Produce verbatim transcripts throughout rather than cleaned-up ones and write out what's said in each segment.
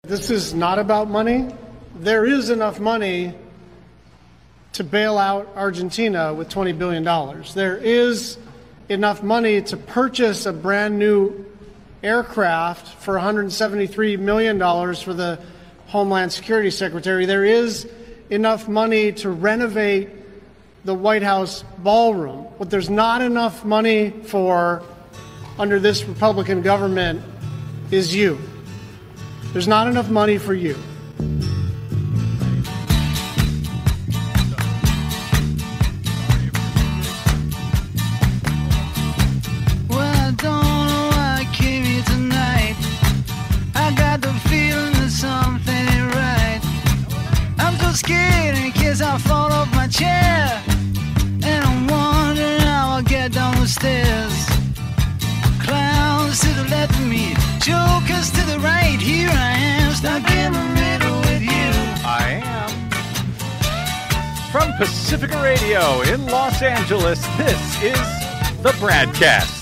This is not about money. There is enough money to bail out Argentina with twenty billion dollars. There is enough money to purchase a brand new aircraft for one hundred seventy-three million dollars for the Homeland Security Secretary. There is enough money to renovate the White House ballroom. What there's not enough money for under this Republican government is you. There's not enough money for you. Well, I don't know why I came here tonight. I got the feeling that something ain't right. I'm so scared in case I fall off my chair. And I'm wondering how I'll get down the stairs. Clowns to the left of me, jokers to the right. Here I am, stuck in the middle with you. I am. From Pacifica Radio in Los Angeles, this is the Bradcast.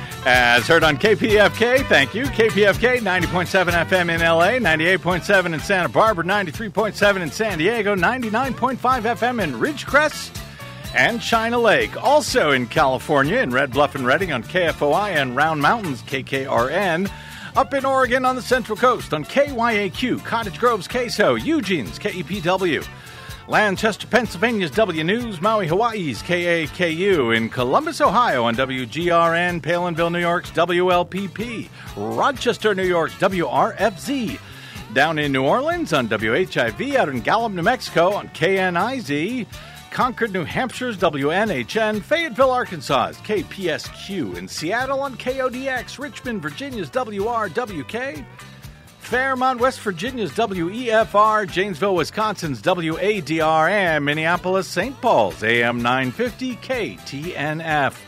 As heard on K P F K, thank you, K P F K, ninety point seven F M in L A, ninety-eight point seven in Santa Barbara, ninety-three point seven in San Diego, ninety-nine point five F M in Ridgecrest and China Lake. Also in California, in Red Bluff and Redding on K F O I and Round Mountains, K K R N. Up in Oregon on the Central Coast on K Y A Q, Cottage Grove's K S O, Eugene's K E P W. Lancaster, Pennsylvania's W News, Maui, Hawaii's K A K U, in Columbus, Ohio on W G R N, Palinville, New York's W L P P, Rochester, New York's W R F Z, down in New Orleans on W H I V, out in Gallup, New Mexico on K N I Z, Concord, New Hampshire's W N H N, Fayetteville, Arkansas's K P S Q, in Seattle on K O D X, Richmond, Virginia's W R W K, Fairmont, West Virginia's W E F R, Janesville, Wisconsin's W A D R, and Minneapolis, Saint Paul's A M nine fifty K T N F.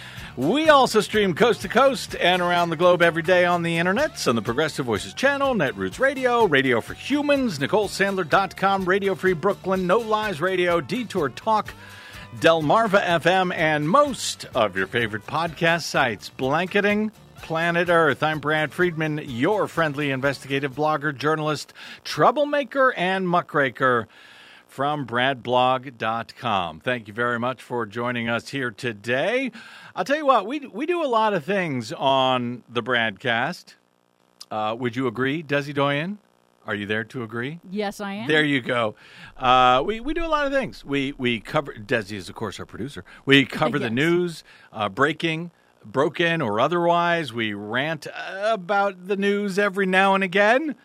We also stream coast to coast and around the globe every day on the internet, on the Progressive Voices channel, Netroots Radio, Radio for Humans, Nicole Sandler dot com, Radio Free Brooklyn, No Lies Radio, Detour Talk, Delmarva F M, and most of your favorite podcast sites, blanketing planet Earth. I'm Brad Friedman, your friendly investigative blogger, journalist, troublemaker, and muckraker from brad blog dot com. Thank you very much for joining us here today. I'll tell you what, we we do a lot of things on the Bradcast. Uh, would you agree, Desi Doyen? Are you there to agree? Yes, I am. There you go. Uh, we, we do a lot of things. We we cover, Desi is, of course, our producer. We cover yes. the news, uh, breaking, broken, or otherwise. We rant about the news every now and again.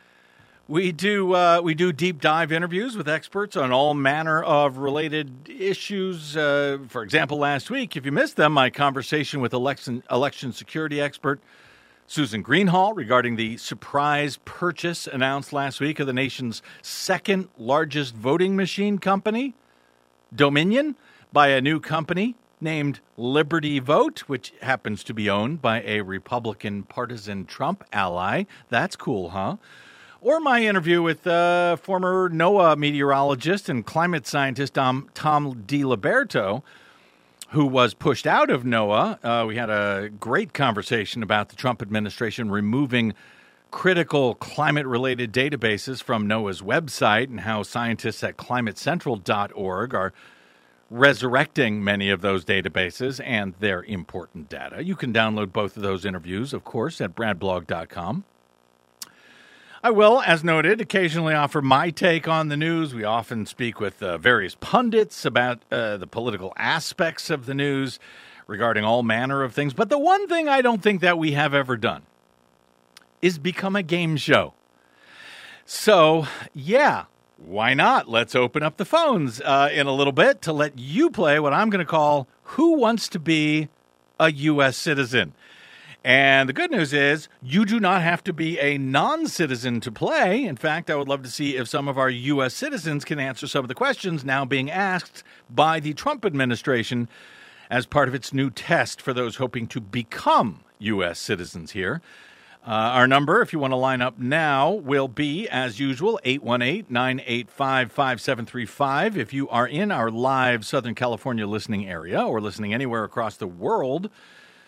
We do uh, we do deep dive interviews with experts on all manner of related issues. Uh, for example, last week, if you missed them, my conversation with election election security expert Susan Greenhalgh regarding the surprise purchase announced last week of the nation's second largest voting machine company, Dominion, by a new company named Liberty Vote, which happens to be owned by a Republican partisan Trump ally. That's cool, huh? Or my interview with uh, former NOAA meteorologist and climate scientist um, Tom DiLiberto, who was pushed out of NOAA. Uh, we had a great conversation about the Trump administration removing critical climate-related databases from NOAA's website and how scientists at climate central dot org are resurrecting many of those databases and their important data. You can download both of those interviews, of course, at brad blog dot com. I will, as noted, occasionally offer my take on the news. We often speak with uh, various pundits about uh, the political aspects of the news regarding all manner of things. But the one thing I don't think that we have ever done is become a game show. So, yeah, why not? Let's open up the phones uh, in a little bit to let you play what I'm going to call Who Wants to Be a U S Citizen? And the good news is you do not have to be a non-citizen to play. In fact, I would love to see if some of our U S citizens can answer some of the questions now being asked by the Trump administration as part of its new test for those hoping to become U S citizens here. Uh, our number, if you want to line up now, will be, as usual, eight one eight, nine eight five, five seven three five. If you are in our live Southern California listening area or listening anywhere across the world,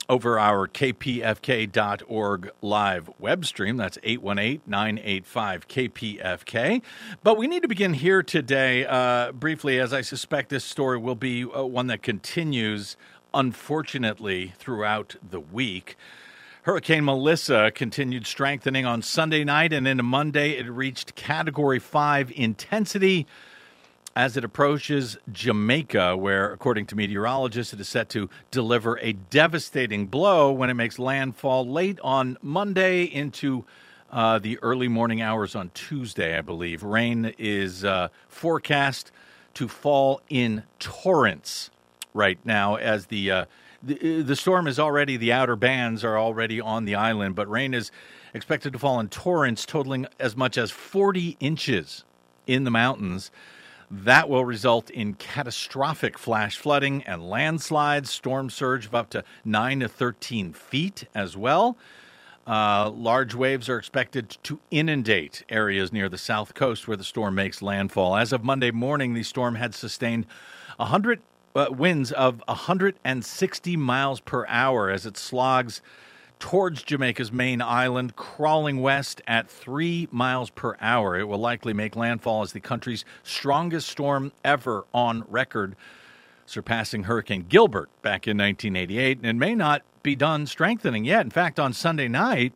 over our K P F K dot org live web stream. That's eight one eight, nine eight five, K P F K. But we need to begin here today, uh, briefly, as I suspect this story will be uh, one that continues, unfortunately, throughout the week. Hurricane Melissa continued strengthening on Sunday night, and into Monday it reached Category five intensity as it approaches Jamaica, where, according to meteorologists, it is set to deliver a devastating blow when it makes landfall late on Monday into uh, the early morning hours on Tuesday, I believe. Rain is uh, forecast to fall in torrents right now as the, uh, the the storm is already, the outer bands are already on the island, but rain is expected to fall in torrents totaling as much as forty inches in the mountains. That will result in catastrophic flash flooding and landslides, storm surge of up to nine to thirteen feet as well. Uh, large waves are expected to inundate areas near the south coast where the storm makes landfall. As of Monday morning, the storm had sustained one hundred uh, winds of one hundred sixty miles per hour as it slogs towards Jamaica's main island, crawling west at three miles per hour. It will likely make landfall as the country's strongest storm ever on record, surpassing Hurricane Gilbert back in nineteen eighty-eight, and may not be done strengthening yet. In fact, on Sunday night,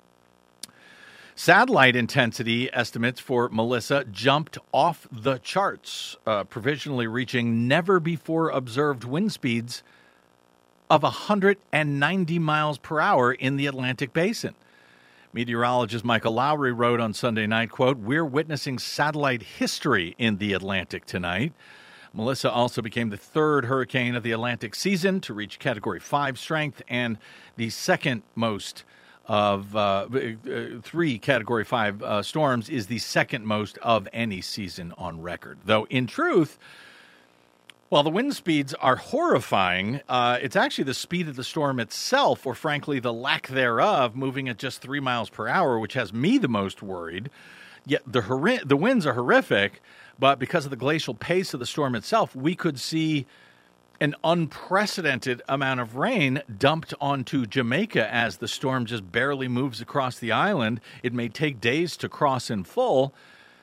satellite intensity estimates for Melissa jumped off the charts, uh, provisionally reaching never-before-observed wind speeds of one hundred ninety miles per hour in the Atlantic Basin. Meteorologist Michael Lowry wrote on Sunday night, quote, "We're witnessing satellite history in the Atlantic tonight." Melissa also became the third hurricane of the Atlantic season to reach Category five strength and the second most of uh, three Category five uh, storms is the second most of any season on record. Though, in truth, while the wind speeds are horrifying, uh, it's actually the speed of the storm itself, or frankly the lack thereof, moving at just three miles per hour, which has me the most worried. Yet the hor- the winds are horrific, but because of the glacial pace of the storm itself, we could see an unprecedented amount of rain dumped onto Jamaica as the storm just barely moves across the island. It may take days to cross in full.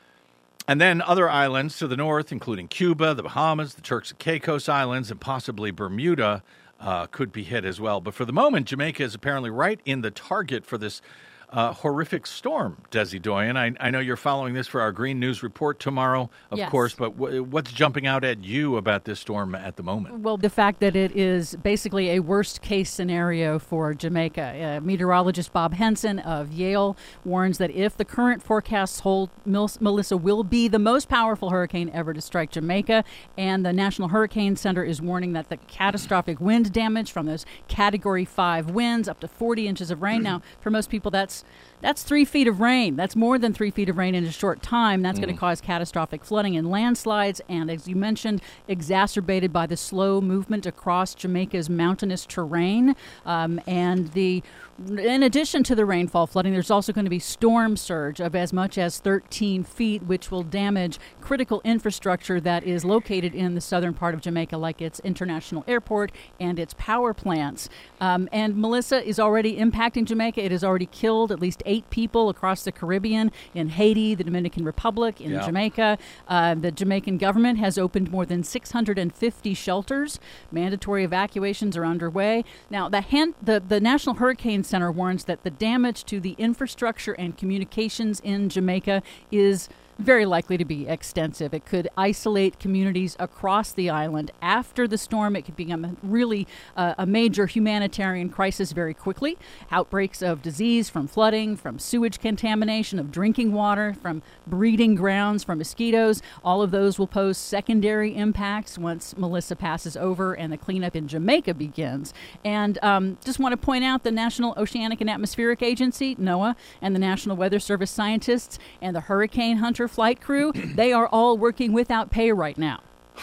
And then other islands to the north, including Cuba, the Bahamas, the Turks and Caicos Islands, and possibly Bermuda, uh, could be hit as well. But for the moment, Jamaica is apparently right in the target for this uh, horrific storm, Desi Doyen. I, I know you're following this for our Green News Report tomorrow, of Yes. course, but w- what's jumping out at you about this storm at the moment? Well, the fact that it is basically a worst-case scenario for Jamaica. Uh, meteorologist Bob Henson of Yale warns that if the current forecasts hold, Mil- Melissa will be the most powerful hurricane ever to strike Jamaica, and the National Hurricane Center is warning that the catastrophic wind damage from those Category five winds, up to forty inches of rain. Now, for most people, that's That's three feet of rain. That's more than three feet of rain in a short time. That's mm. going to cause catastrophic flooding and landslides, and as you mentioned, exacerbated by the slow movement across Jamaica's mountainous terrain. Um, and the, in addition to the rainfall flooding, there's also going to be storm surge of as much as thirteen feet, which will damage critical infrastructure that is located in the southern part of Jamaica, like its international airport and its power plants. Um, and Melissa is already impacting Jamaica. It has already killed at least eight people across the Caribbean, in Haiti, the Dominican Republic, in yeah. Jamaica. Uh, the Jamaican government has opened more than six hundred fifty shelters. Mandatory evacuations are underway. Now, the, Han- the, the National Hurricane Center warns that the damage to the infrastructure and communications in Jamaica is very likely to be extensive. It could isolate communities across the island. After the storm, it could become a really uh, a major humanitarian crisis very quickly. Outbreaks of disease from flooding, from sewage contamination of drinking water, from breeding grounds, from mosquitoes. All of those will pose secondary impacts once Melissa passes over and the cleanup in Jamaica begins. And um, just want to point out the National Oceanic and Atmospheric Agency, NOAA, and the National Weather Service scientists and the Hurricane Hunter flight crew, they are all working without pay right now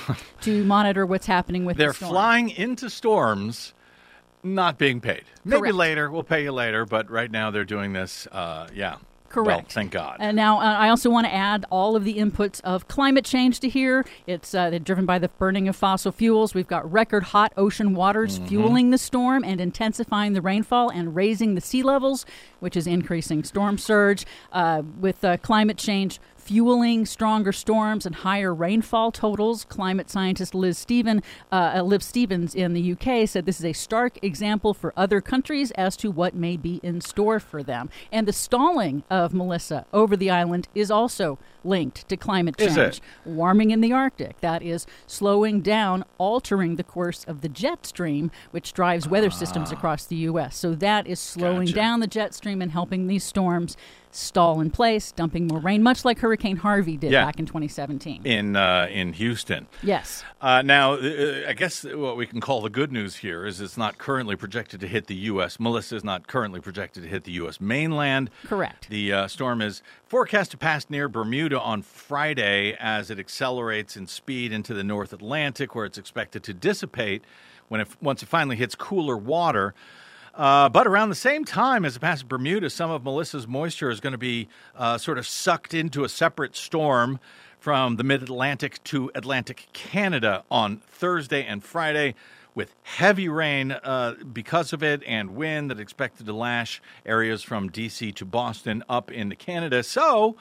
to monitor what's happening with They're the storm. flying into storms, not being paid. Maybe Correct. later. We'll pay you later, but right now they're doing this. Uh, yeah. Correct. Well, thank God. And now uh, I also want to add all of the inputs of climate change to here. It's uh, driven by the burning of fossil fuels. We've got record hot ocean waters Mm-hmm. fueling the storm and intensifying the rainfall and raising the sea levels, which is increasing storm surge. Uh, with uh, climate change fueling stronger storms and higher rainfall totals, climate scientist Liz Steven, uh, Liv Stevens in the U K said this is a stark example for other countries as to what may be in store for them. And the stalling of Melissa over the island is also linked to climate change. Is it? Warming in the Arctic. That is slowing down, altering the course of the jet stream, which drives weather systems across the U S. So that is slowing Gotcha. down the jet stream and helping these storms stall in place, dumping more rain, much like Hurricane Harvey did Yeah. back in twenty seventeen. In uh, in Houston. Yes. Uh, now, uh, I guess what we can call the good news here is it's not currently projected to hit the U S. Melissa is not currently projected to hit the U S mainland. Correct. The uh, storm is forecast to pass near Bermuda on Friday as it accelerates in speed into the North Atlantic, where it's expected to dissipate when it, once it finally hits cooler water. Uh, but around the same time as it passes Bermuda, some of Melissa's moisture is going to be uh, sort of sucked into a separate storm from the mid-Atlantic to Atlantic Canada on Thursday and Friday, with heavy rain uh, because of it and wind that expected to lash areas from D C to Boston up into Canada. So,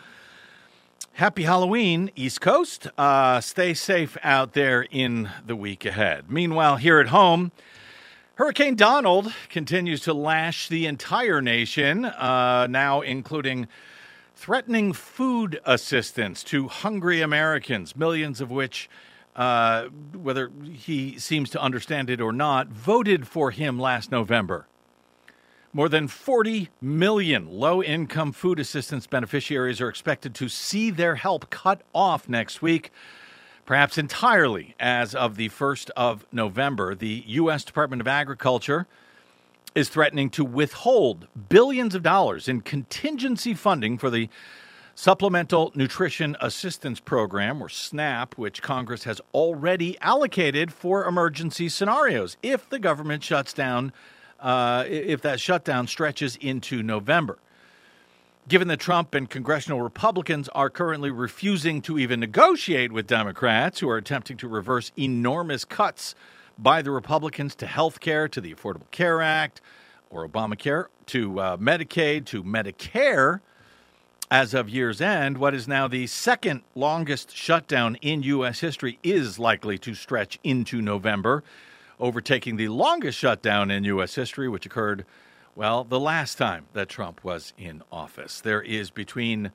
happy Halloween, East Coast. Uh, stay safe out there in the week ahead. Meanwhile, here at home, Hurricane Donald continues to lash the entire nation, uh, now including threatening food assistance to hungry Americans, millions of which, uh, whether he seems to understand it or not, voted for him last November. More than forty million low-income food assistance beneficiaries are expected to see their help cut off next week, perhaps entirely as of the first of November. The U S Department of Agriculture is threatening to withhold billions of dollars in contingency funding for the Supplemental Nutrition Assistance Program, or SNAP, which Congress has already allocated for emergency scenarios if the government shuts down, uh, if that shutdown stretches into November. Given that Trump and congressional Republicans are currently refusing to even negotiate with Democrats, who are attempting to reverse enormous cuts by the Republicans to health care, to the Affordable Care Act, or Obamacare, to uh, Medicaid, to Medicare, as of year's end, what is now the second longest shutdown in U S history is likely to stretch into November, overtaking the longest shutdown in U S history, which occurred Well, the last time that Trump was in office. There is between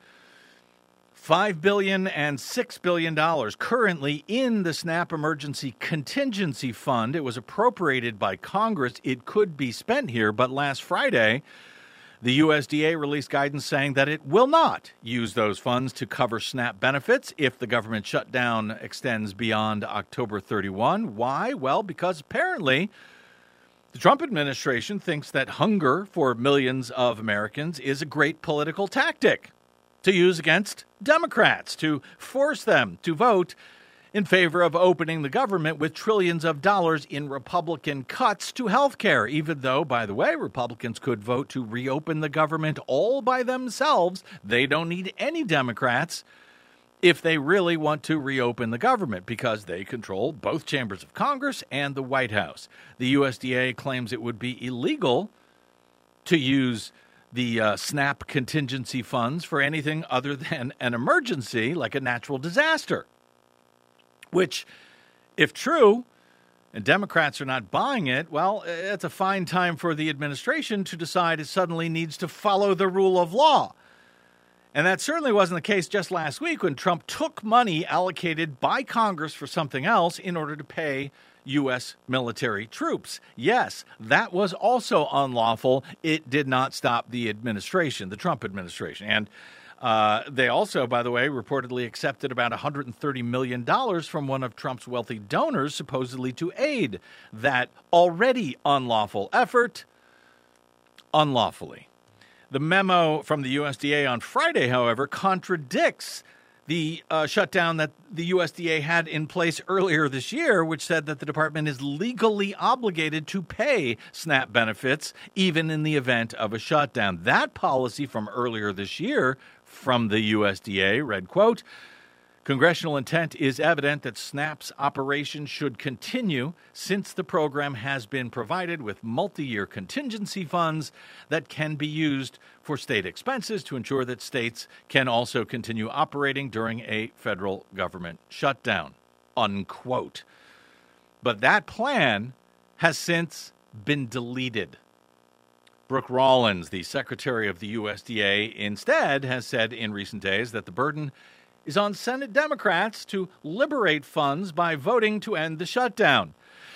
five billion dollars and six billion dollars currently in the SNAP Emergency Contingency Fund. It was appropriated by Congress. It could be spent here, but last Friday, the U S D A released guidance saying that it will not use those funds to cover SNAP benefits if the government shutdown extends beyond October thirty-first. Why? Well, because apparently the Trump administration thinks that hunger for millions of Americans is a great political tactic to use against Democrats, to force them to vote in favor of opening the government with trillions of dollars in Republican cuts to health care, even though, by the way, Republicans could vote to reopen the government all by themselves. They don't need any Democrats if they really want to reopen the government, because they control both chambers of Congress and the White House. The U S D A claims it would be illegal to use the uh, SNAP contingency funds for anything other than an emergency, like a natural disaster. Which, if true, and Democrats are not buying it, well, it's a fine time for the administration to decide it suddenly needs to follow the rule of law. And that certainly wasn't the case just last week when Trump took money allocated by Congress for something else in order to pay U S military troops. Yes, that was also unlawful. It did not stop the administration, the Trump administration. And uh, they also, by the way, reportedly accepted about one hundred thirty million dollars from one of Trump's wealthy donors, supposedly to aid that already unlawful effort unlawfully. The memo from the U S D A on Friday, however, contradicts the uh, shutdown that the U S D A had in place earlier this year, which said that the department is legally obligated to pay SNAP benefits even in the event of a shutdown. That policy from earlier this year from the U S D A read, quote, "Congressional intent is evident that SNAP's operation should continue since the program has been provided with multi-year contingency funds that can be used for state expenses to ensure that states can also continue operating during a federal government shutdown," unquote. But that plan has since been deleted. Brooke Rollins, the Secretary of the U S D A, instead has said in recent days that the burden is on Senate Democrats to liberate funds by voting to end the shutdown.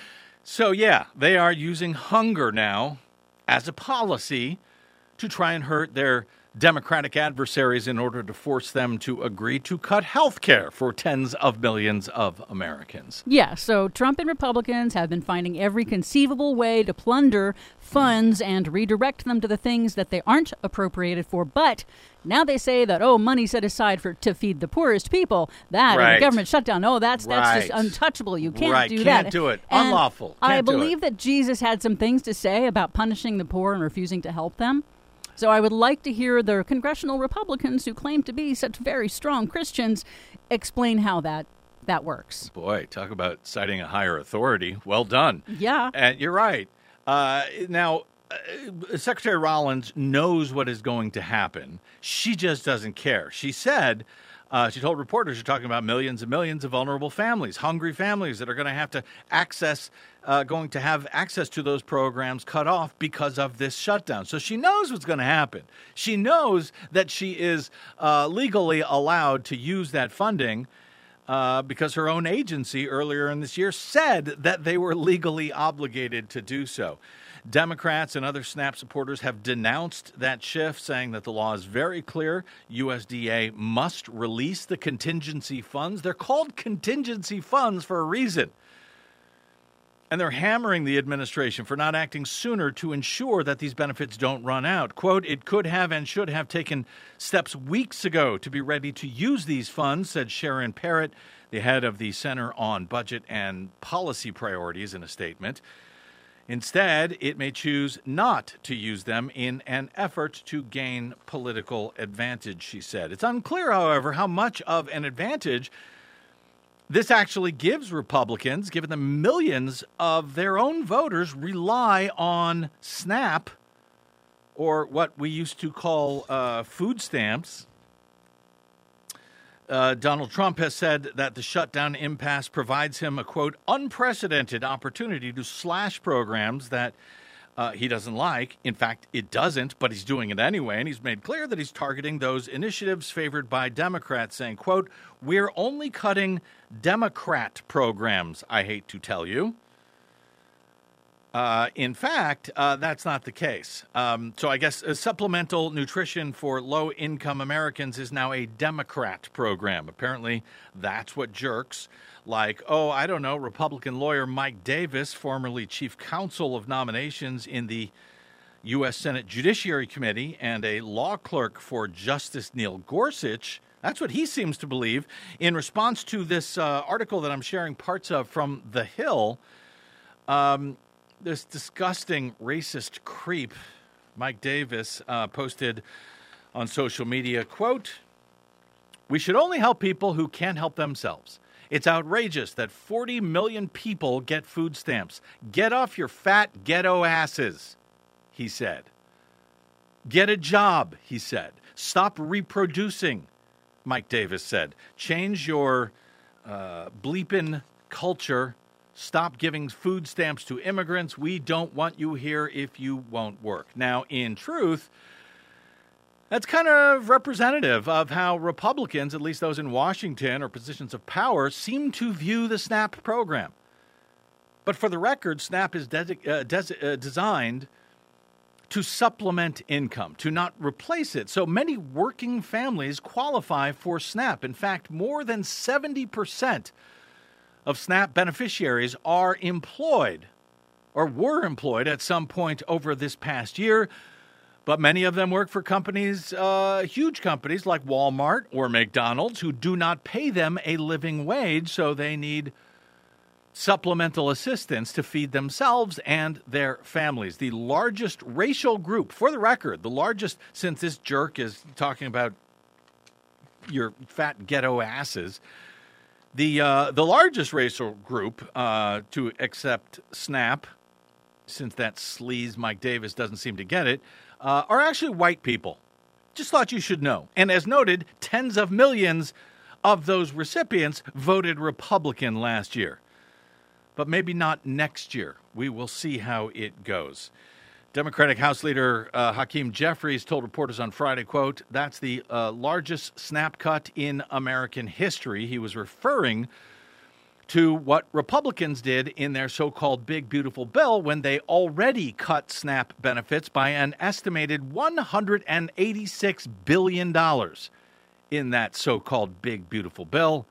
So, yeah, they are using hunger now as a policy to try and hurt their Democratic adversaries in order to force them to agree to cut health care for tens of millions of Americans. Yeah, so Trump and Republicans have been finding every conceivable way to plunder funds and redirect them to the things that they aren't appropriated for. But now they say that, oh, money set aside for to feed the poorest people, that Right. and government shutdown, oh, that's that's just Right. untouchable. You can't Right, do can't that. do it. And Unlawful. I Can't do it. believe that Jesus had some things to say about punishing the poor and refusing to help them. So I would like to hear the congressional Republicans who claim to be such very strong Christians explain how that that works. Boy, talk about citing a higher authority. Well done. Yeah. And you're right. Uh, now, uh, Secretary Rollins knows what is going to happen. She just doesn't care. She said, uh, she told reporters, you're talking about millions and millions of vulnerable families, hungry families that are going to have to access, uh, going to have access to those programs cut off because of this shutdown. So she knows what's going to happen. She knows that she is uh, legally allowed to use that funding uh, because her own agency earlier in this year said that they were legally obligated to do so. Democrats and other SNAP supporters have denounced that shift, saying that the law is very clear. U S D A must release the contingency funds. They're called contingency funds for a reason. And they're hammering the administration for not acting sooner to ensure that these benefits don't run out. Quote, "It could have and should have taken steps weeks ago to be ready to use these funds," said Sharon Parrott, the head of the Center on Budget and Policy Priorities, in a statement. Instead, it may choose not to use them in an effort to gain political advantage, she said. It's unclear, however, how much of an advantage this actually gives Republicans, given the millions of their own voters rely on SNAP, or what we used to call uh, food stamps. Uh, Donald Trump has said that the shutdown impasse provides him a, quote, unprecedented opportunity to slash programs that uh, he doesn't like. In fact, it doesn't, but he's doing it anyway. And he's made clear that he's targeting those initiatives favored by Democrats, saying, quote, "We're only cutting Democrat programs, I hate to tell you." Uh, in fact, uh, that's not the case. Um, so I guess uh, supplemental nutrition for low-income Americans is now a Democrat program. Apparently, that's what jerks like, oh, I don't know, Republican lawyer Mike Davis, formerly chief counsel of nominations in the U S Senate Judiciary Committee and a law clerk for Justice Neil Gorsuch, that's what he seems to believe. In response to this uh, article that I'm sharing parts of from The Hill, um, this disgusting racist creep, Mike Davis, uh, posted on social media, quote, "We should only help people who can't help themselves. It's outrageous that forty million people get food stamps. Get off your fat ghetto asses," he said. "Get a job," he said. "Stop reproducing," Mike Davis said. "Change your uh, bleepin' culture. Stop giving food stamps to immigrants. We don't want you here if you won't work." Now, in truth, that's kind of representative of how Republicans, at least those in Washington or positions of power, seem to view the SNAP program. But for the record, SNAP is de- uh, des- uh, designed to supplement income, to not replace it. So many working families qualify for SNAP. In fact, more than seventy percent of SNAP beneficiaries are employed or were employed at some point over this past year. But many of them work for companies, uh, huge companies like Walmart or McDonald's, who do not pay them a living wage, so they need supplemental assistance to feed themselves and their families. The largest racial group, for the record, the largest, since this jerk is talking about your fat ghetto asses, the uh, the largest racial group uh, to accept SNAP, since that sleaze Mike Davis doesn't seem to get it, uh, are actually white people. Just thought you should know. And as noted, tens of millions of those recipients voted Republican last year. But maybe not next year. We will see how it goes. Democratic House Leader uh, Hakeem Jeffries told reporters on Friday, quote, that's the uh, largest SNAP cut in American history. He was referring to what Republicans did in their so-called Big Beautiful Bill when they already cut SNAP benefits by an estimated one hundred eighty-six billion dollars in that so-called Big Beautiful Bill.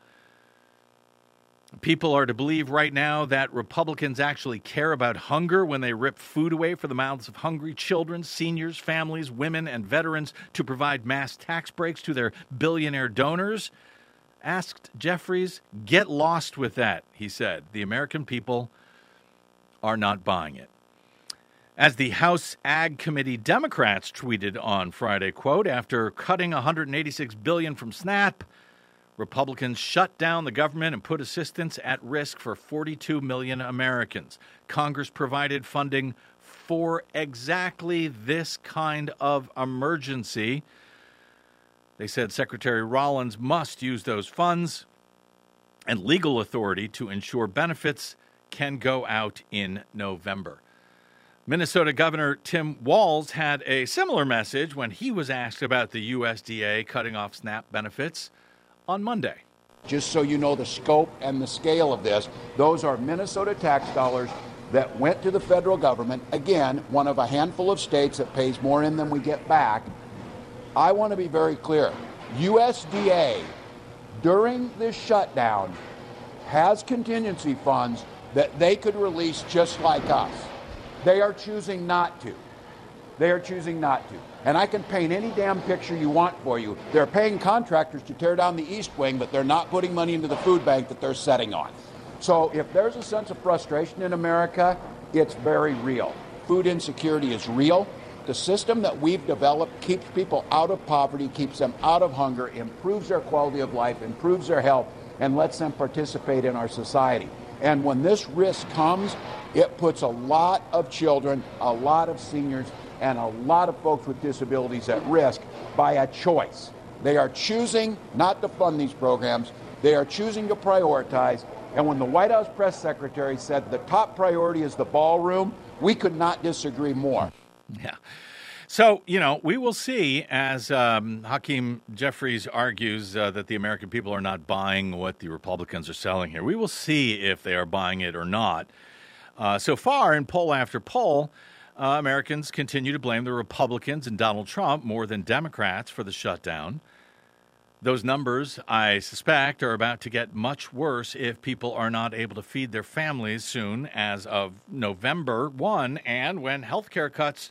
People are to believe right now that Republicans actually care about hunger when they rip food away from the mouths of hungry children, seniors, families, women, and veterans to provide mass tax breaks to their billionaire donors. Asked Jeffries, get lost with that, he said. The American people are not buying it. As the House Ag Committee Democrats tweeted on Friday, quote, after cutting one hundred eighty-six billion dollars from SNAP, Republicans shut down the government and put assistance at risk for forty-two million Americans. Congress provided funding for exactly this kind of emergency. They said Secretary Rollins must use those funds and legal authority to ensure benefits can go out in November. Minnesota Governor Tim Walz had a similar message when he was asked about the U S D A cutting off SNAP benefits on Monday. Just so you know the scope and the scale of this, those are Minnesota tax dollars that went to the federal government. Again, one of a handful of states that pays more in than we get back. I want to be very clear. U S D A, during this shutdown, has contingency funds that they could release just like us. They are choosing not to. They are choosing not to. And I can paint any damn picture you want for you. They're paying contractors to tear down the East Wing, but they're not putting money into the food bank that they're setting on. So if there's a sense of frustration in America, it's very real. Food insecurity is real. The system that we've developed keeps people out of poverty, keeps them out of hunger, improves their quality of life, improves their health, and lets them participate in our society. And when this risk comes, it puts a lot of children, a lot of seniors, and a lot of folks with disabilities at risk by a choice. They are choosing not to fund these programs. They are choosing to prioritize. And when the White House press secretary said the top priority is the ballroom, we could not disagree more. Yeah. So, you know, we will see as um, Hakeem Jeffries argues uh, that the American people are not buying what the Republicans are selling here. We will see if they are buying it or not. Uh, so far, in poll after poll, uh, Americans continue to blame the Republicans and Donald Trump more than Democrats for the shutdown. Those numbers, I suspect, are about to get much worse if people are not able to feed their families soon as of November first, and when health care cuts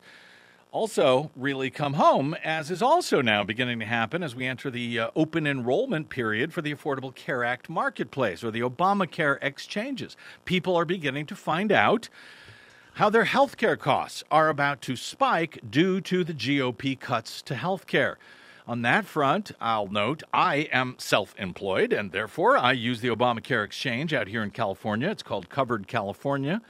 also really come home, as is also now beginning to happen as we enter the uh, open enrollment period for the Affordable Care Act marketplace, or the Obamacare exchanges. People are beginning to find out how their health care costs are about to spike due to the G O P cuts to health care. On that front, I'll note I am self-employed, and therefore I use the Obamacare exchange out here in California. It's called Covered California,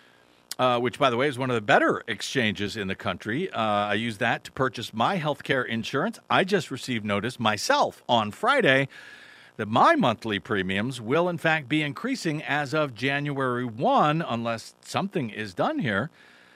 uh, which, by the way, is one of the better exchanges in the country. Uh, I use that to purchase my health care insurance. I just received notice myself on Friday that my monthly premiums will, in fact, be increasing as of January first, unless something is done here,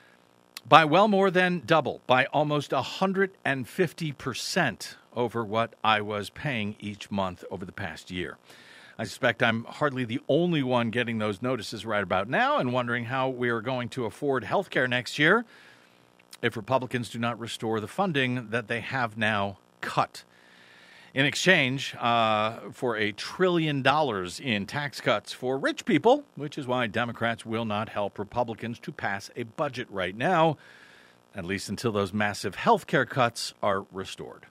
by well more than double, by almost one hundred fifty percent over what I was paying each month over the past year. I suspect I'm hardly the only one getting those notices right about now and wondering how we are going to afford health care next year if Republicans do not restore the funding that they have now cut. In exchange uh, for a trillion dollars in tax cuts for rich people, which is why Democrats will not help Republicans to pass a budget right now. at least until those massive health care cuts are restored.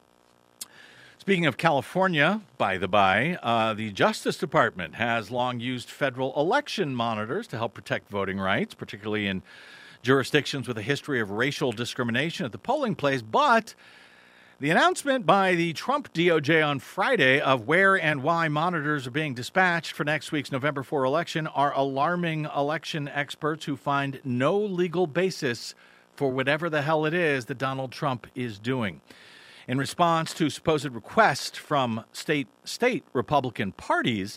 Speaking of California, by the by, uh, the Justice Department has long used federal election monitors to help protect voting rights, particularly in jurisdictions with a history of racial discrimination at the polling place. But the announcement by the Trump D O J on Friday of where and why monitors are being dispatched for next week's November fourth election are alarming election experts who find no legal basis for whatever the hell it is that Donald Trump is doing. In response to supposed requests from state state Republican parties,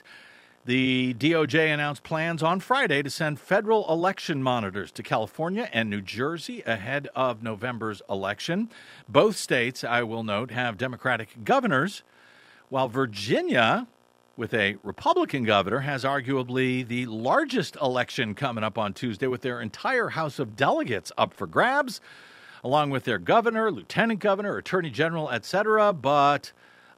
the D O J announced plans on Friday to send federal election monitors to California and New Jersey ahead of November's election. Both states, I will note, have Democratic governors, while Virginia, with a Republican governor, has arguably the largest election coming up on Tuesday, with their entire House of Delegates up for grabs, along with their governor, lieutenant governor, attorney general, et cetera. But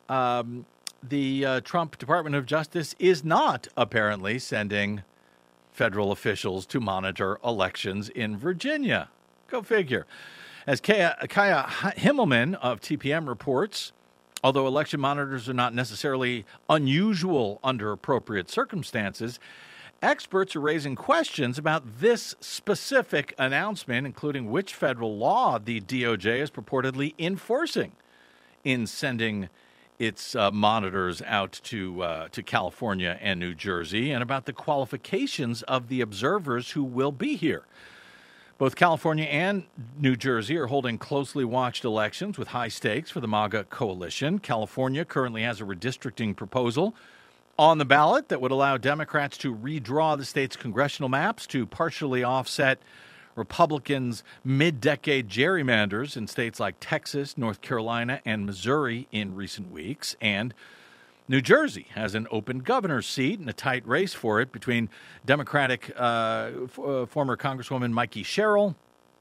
um, the uh, Trump Department of Justice is not apparently sending federal officials to monitor elections in Virginia. Go figure. As Kaya, Kaya Himmelman of T P M reports, although election monitors are not necessarily unusual under appropriate circumstances, experts are raising questions about this specific announcement, including which federal law the D O J is purportedly enforcing in sending its uh, monitors out to uh, to California and New Jersey, and about the qualifications of the observers who will be here. Both California and New Jersey are holding closely watched elections with high stakes for the MAGA coalition. California currently has a redistricting proposal on the ballot that would allow Democrats to redraw the state's congressional maps to partially offset Republicans' mid-decade gerrymanders in states like Texas, North Carolina, and Missouri in recent weeks. And New Jersey has an open governor's seat and a tight race for it between Democratic uh, f- uh, former Congresswoman Mikey Sherrill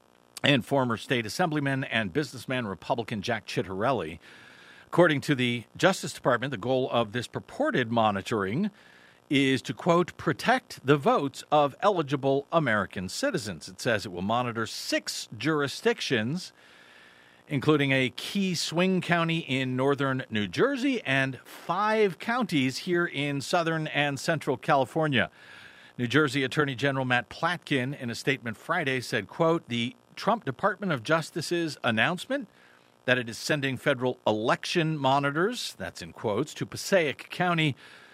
and former state assemblyman and businessman Republican Jack Ciattarelli. According to the Justice Department, the goal of this purported monitoring is to, quote, protect the votes of eligible American citizens. It says it will monitor six jurisdictions, including a key swing county in northern New Jersey and five counties here in southern and central California. New Jersey Attorney General Matt Platkin, in a statement Friday, said, quote, the Trump Department of Justice's announcement that it is sending federal election monitors, that's in quotes, to Passaic County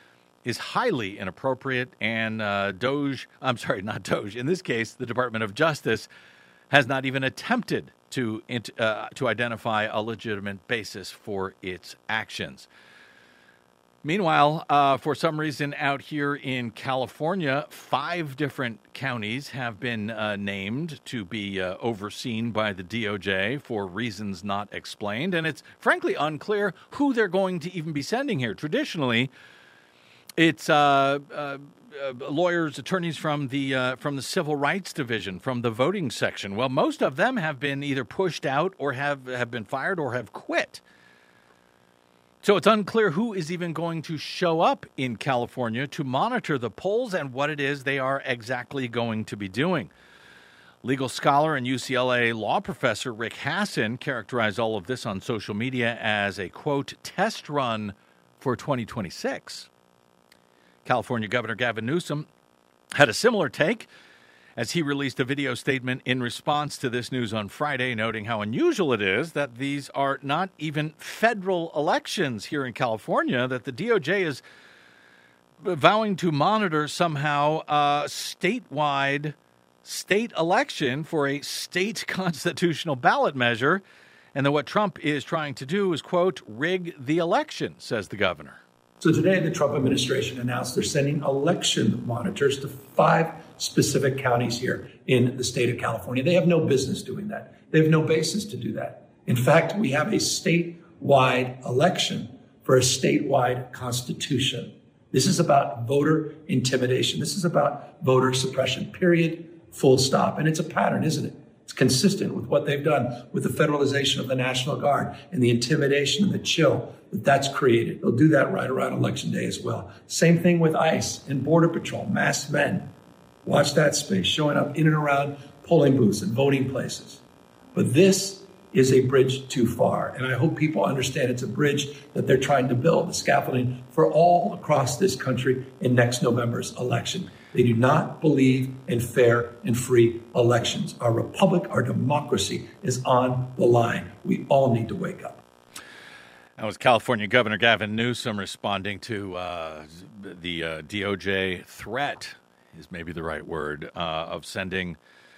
is highly inappropriate, and uh, Doge, I'm sorry, not Doge, in this case, the Department of Justice has not even attempted to uh, to identify a legitimate basis for its actions. Meanwhile, uh, for some reason out here in California, five different counties have been uh, named to be uh, overseen by the D O J for reasons not explained. And it's frankly unclear who they're going to even be sending here. Traditionally, it's uh, uh, uh, lawyers, attorneys from the uh, from the Civil Rights Division, from the voting section. Well, most of them have been either pushed out or have, have been fired or have quit. So it's unclear who is even going to show up in California to monitor the polls and what it is they are exactly going to be doing. Legal scholar and U C L A law professor Rick Hasson characterized all of this on social media as a, quote, test run for twenty twenty-six. California Governor Gavin Newsom had a similar take as he released a video statement in response to this news on Friday, noting how unusual it is that these are not even federal elections here in California, that the D O J is vowing to monitor somehow a statewide state election for a state constitutional ballot measure, and that what Trump is trying to do is, quote, rig the election, says the governor. So today, the Trump administration announced they're sending election monitors to five specific counties here in the state of California. They have no business doing that. They have no basis to do that. In fact, we have a statewide election for a statewide constitution. This is about voter intimidation. This is about voter suppression, period, full stop. And it's a pattern, isn't it? It's consistent with what they've done with the federalization of the National Guard and the intimidation and the chill that that's created. They'll do that right around Election Day as well. Same thing with ICE and Border Patrol, masked men. Watch that space showing up in and around polling booths and voting places. But this is a bridge too far. And I hope people understand it's a bridge that they're trying to build, the scaffolding for all across this country in next November's election. They do not believe in fair and free elections. Our republic, our democracy is on the line. We all need to wake up. That was California Governor Gavin Newsom responding to uh, the uh, D O J threat, is maybe the right word, uh, of sending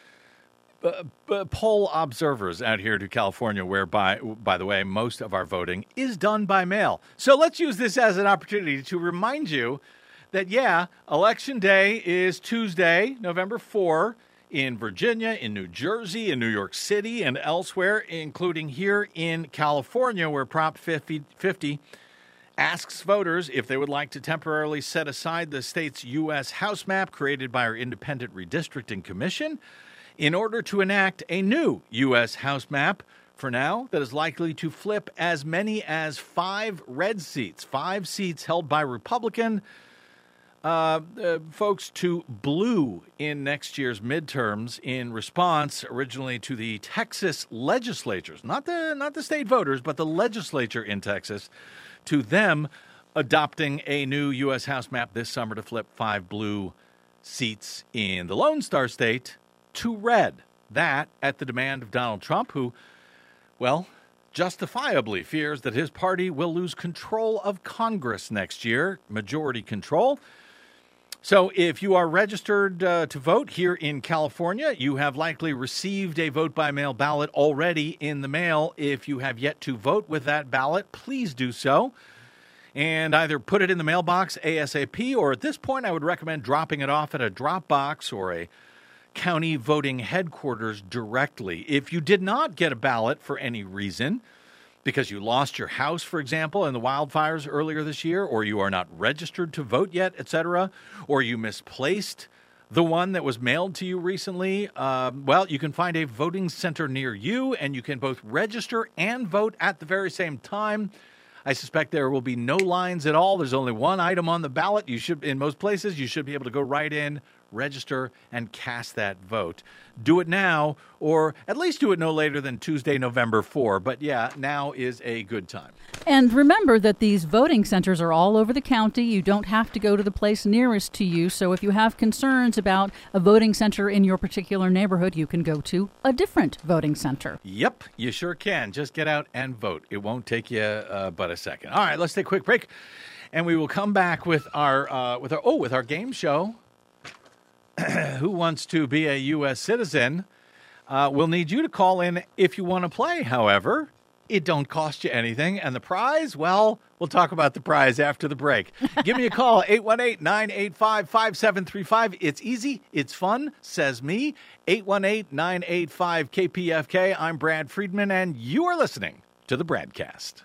uh, uh, poll observers out here to California, where, by, by the way, most of our voting is done by mail. So let's use this as an opportunity to remind you that, yeah, Election Day is Tuesday, November fourth, in Virginia, in New Jersey, in New York City, and elsewhere, including here in California, where Prop fifty asks voters if they would like to temporarily set aside the state's U S House map created by our Independent Redistricting Commission in order to enact a new U S House map, for now, that is likely to flip as many as five red seats, five seats held by Republican Uh, uh, folks to blue in next year's midterms, in response originally to the Texas legislatures, not the not the state voters, but the legislature in Texas, to them adopting a new U S House map this summer to flip five blue seats in the Lone Star State to red. That at the demand of Donald Trump, who, well, justifiably fears that his party will lose control of Congress next year, majority control. So if you are registered uh, to vote here in California, you have likely received a vote-by-mail ballot already in the mail. If you have yet to vote with that ballot, please do so. And either put it in the mailbox ASAP, or at this point I would recommend dropping it off at a drop box or a county voting headquarters directly. If you did not get a ballot for any reason, because you lost your house, for example, in the wildfires earlier this year, or you are not registered to vote yet, et cetera, or you misplaced the one that was mailed to you recently, uh, well, you can find a voting center near you, and you can both register and vote at the very same time. I suspect there will be no lines at all. There's only one item on the ballot. You should, in most places, you should be able to go right in, register, and cast that vote. Do it now, or at least do it no later than Tuesday, November fourth. But yeah, now is a good time. And remember that these voting centers are all over the county. You don't have to go to the place nearest to you. So if you have concerns about a voting center in your particular neighborhood, you can go to a different voting center. Yep, you sure can. Just get out and vote. It won't take you uh, but a second. All right, let's take a quick break, and we will come back with our uh, with our oh with our game show. Who wants to be a U S citizen? Uh, we'll need you to call in if you want to play. However, it don't cost you anything. And the prize, well, we'll talk about the prize after the break. Give me a call, eight one eight, nine eight five, five seven three five. It's easy. It's fun, says me. eight one eight, nine eight five, K P F K. I'm Brad Friedman, and you are listening to the Bradcast.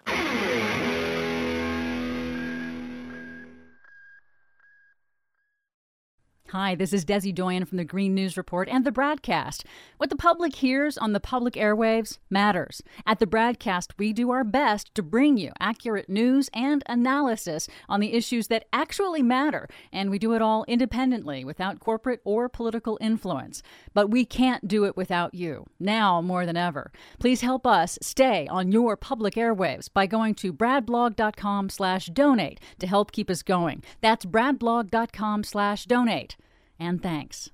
Hi, this is Desi Doyen from the Green News Report and the Bradcast. What the public hears on the public airwaves matters. At the Bradcast, we do our best to bring you accurate news and analysis on the issues that actually matter, and we do it all independently, without corporate or political influence. But we can't do it without you, now more than ever. Please help us stay on your public airwaves by going to bradblog.com slash donate to help keep us going. That's bradblog.com slash donate. And thanks.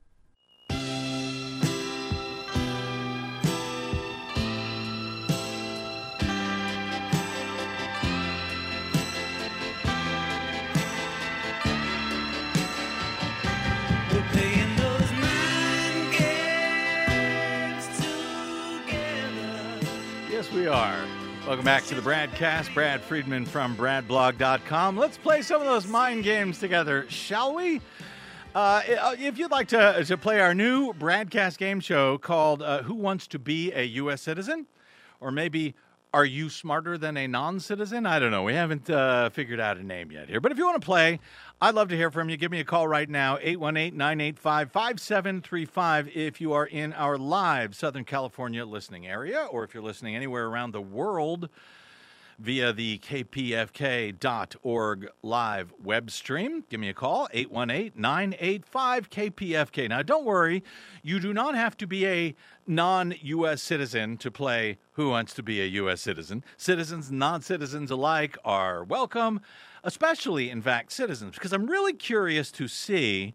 Yes, we are. Welcome back to the Bradcast. Brad Friedman from brad blog dot com. Let's play some of those mind games together, shall we? Uh, if you'd like to, to play our new Bradcast game show called uh, Who Wants to Be a U S Citizen? Or maybe, Are You Smarter Than a Non-Citizen? I don't know. We haven't uh, figured out a name yet here. But if you want to play, I'd love to hear from you. Give me a call right now, eight one eight, nine eight five, five seven three five if you are in our live Southern California listening area, or if you're listening anywhere around the world via the K P F K dot org live web stream. Give me a call, eight one eight, nine eight five, K P F K. Now, don't worry, you do not have to be a non-U S citizen to play Who Wants to Be a U S Citizen. Citizens and non-citizens alike are welcome, especially, in fact, citizens, because I'm really curious to see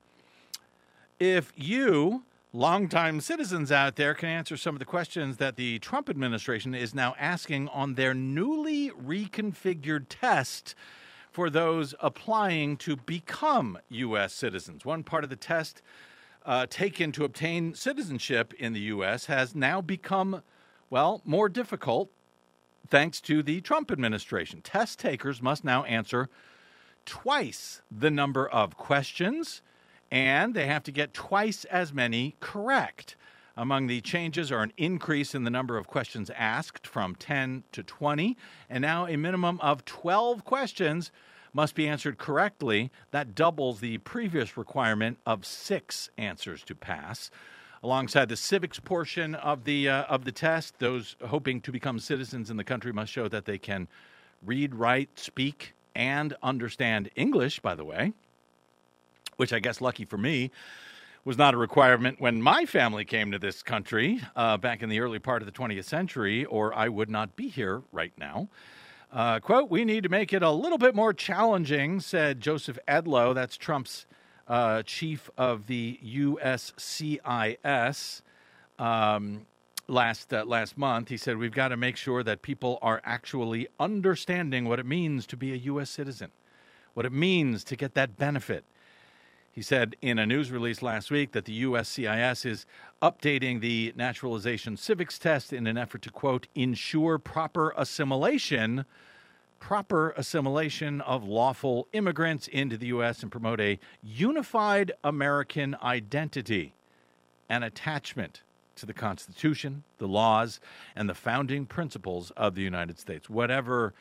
if you, longtime citizens out there, can answer some of the questions that the Trump administration is now asking on their newly reconfigured test for those applying to become U S citizens. One part of the test uh, taken to obtain citizenship in the U S has now become, well, more difficult thanks to the Trump administration. Test takers must now answer twice the number of questions, and they have to get twice as many correct. Among the changes are an increase in the number of questions asked from ten to twenty, and now a minimum of twelve questions must be answered correctly. That doubles the previous requirement of six answers to pass. Alongside the civics portion of the uh, of the test, those hoping to become citizens in the country must show that they can read, write, speak, and understand English, by the way, which I guess, lucky for me, was not a requirement when my family came to this country uh, back in the early part of the twentieth century, or I would not be here right now. Uh, quote, "We need to make it a little bit more challenging," said Joseph Edlow. That's Trump's uh, chief of the U S C I S um, last uh, last month. He said, "We've got to make sure that people are actually understanding what it means to be a U S citizen, what it means to get that benefit." He said in a news release last week that the U S C I S is updating the naturalization civics test in an effort to, quote, "ensure proper assimilation, proper assimilation of lawful immigrants into the U S and promote a unified American identity and attachment to the Constitution, the laws, and the founding principles of the United States," whatever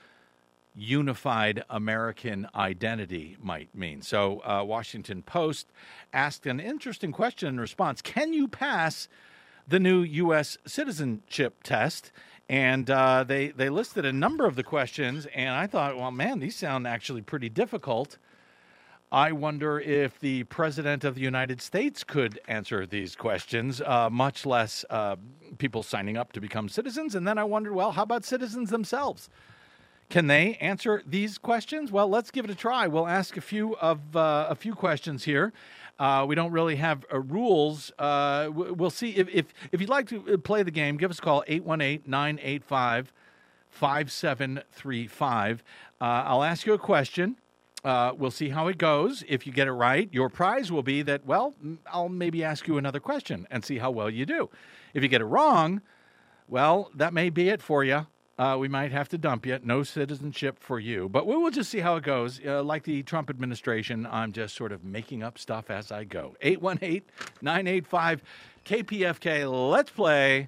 unified American identity might mean. So uh, Washington Post asked an interesting question in response. Can you pass the new U S citizenship test? And uh, they, they listed a number of the questions, and I thought, well, man, these sound actually pretty difficult. I wonder if the President of the United States could answer these questions, uh, much less uh, people signing up to become citizens. And then I wondered, well, how about citizens themselves? Can they answer these questions? Well, let's give it a try. We'll ask a few of uh, a few questions here. Uh, we don't really have uh, rules. Uh, we'll see if, if if you'd like to play the game. Give us a call, eight one eight, nine eight five, five seven three five. Uh, I'll ask you a question. Uh, we'll see how it goes. If you get it right, your prize will be that, well, I'll maybe ask you another question and see how well you do. If you get it wrong, well, that may be it for you. Uh, we might have to dump you. No citizenship for you. But we will just see how it goes. Uh, like the Trump administration, I'm just sort of making up stuff as I go. eight one eight, nine eight five, K P F K. Let's play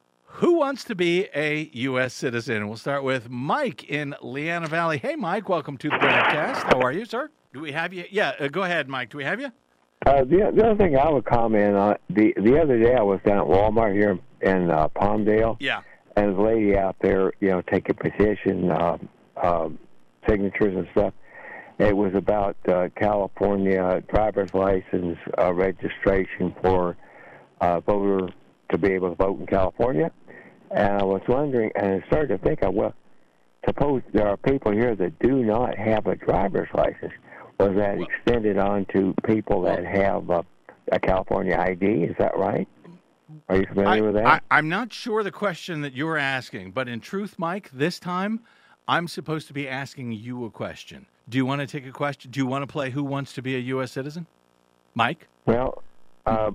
Who Wants to Be a U S Citizen? We'll start with Mike in Leanna Valley. Hey, Mike. Welcome to the broadcast. How are you, sir? Do we have you? Yeah, uh, go ahead, Mike. Do we have you? Uh, the, the other thing I would comment on, the, the other day I was down at Walmart here in uh, Palmdale. Yeah. And the lady out there, you know, taking petition uh, uh, signatures and stuff. It was about uh, California driver's license uh, registration for uh, voter to be able to vote in California. And I was wondering, and I started to think, well, suppose there are people here that do not have a driver's license. Was that well, extended on to people that have a, a California I D? Is that right? Are you familiar I, with that? I, I'm not sure the question that you're asking, but in truth, Mike, this time I'm supposed to be asking you a question. Do you want to take a question? Do you want to play Who Wants to Be a U S Citizen? Mike? Well, uh,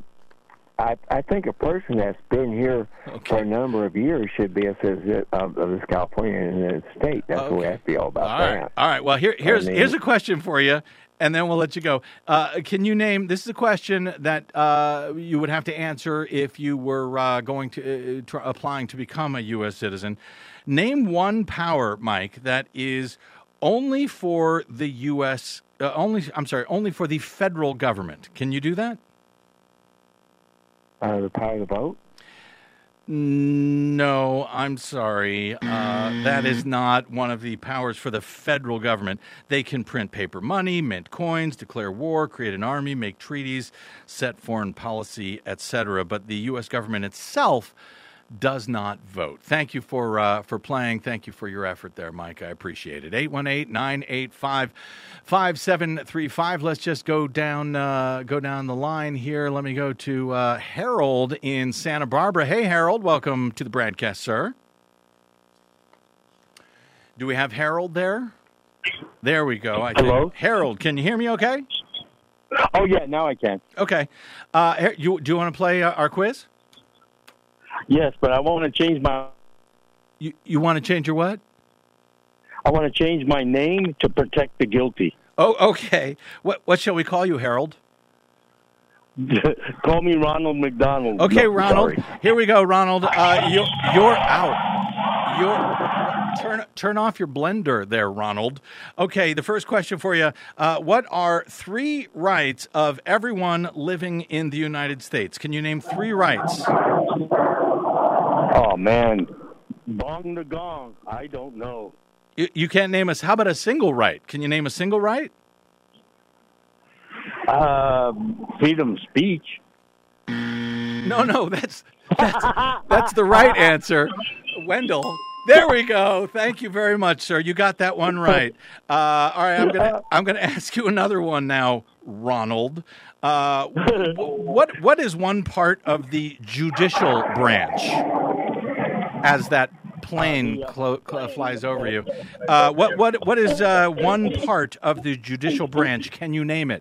I, I think a person that's been here okay. for a number of years should be a citizen of, of this California state. That's okay. the way I feel about All that. Right. All right. Well, here, here's, I mean, here's a question for you. And then we'll let you go. Uh, can you name, this is a question that uh, you would have to answer if you were uh, going to, uh, tr- applying to become a U S citizen. Name one power, Mike, that is only for the U S, uh, only, I'm sorry, only for the federal government. Can you do that? Uh, the power to vote? No, I'm sorry. Uh, that is not one of the powers for the federal government. They can print paper money, mint coins, declare war, create an army, make treaties, set foreign policy, et cetera. But the U S government itself does not vote. Thank you for uh, for playing. Thank you for your effort there, Mike. I appreciate it. eight one eight, nine eight five, five seven three five. Let's just go down uh, go down the line here. Let me go to uh, Harold in Santa Barbara. Hey, Harold. Welcome to the broadcast, sir. Do we have Harold there? There we go. I Hello? think. Harold, can you hear me okay? Oh, yeah, now I can. Okay. Uh, you, do you want to play uh, our quiz? Yes, but I want to change my... You you want to change your what? I want to change my name to protect the guilty. Oh, okay. What what shall we call you, Harold? Call me Ronald McDonald. Okay, No, Ronald. sorry. Here we go, Ronald. Uh, you, you're out. You're turn turn off your blender there, Ronald. Okay, the first question for you: uh, what are three rights of everyone living in the United States? Can you name three rights? Oh, man. Bong the gong. I don't know. You, you can't name us. How about a single right? Can you name a single right? Uh, freedom of speech. No, no, that's that's, that's the right answer, Wendell. There we go. Thank you very much, sir. You got that one right. Uh, all right, I'm gonna I'm gonna ask you another one now, Ronald. Uh, what what is one part of the judicial branch? As that plane clo- cl- flies over you, uh, what what what is uh, one part of the judicial branch? Can you name it?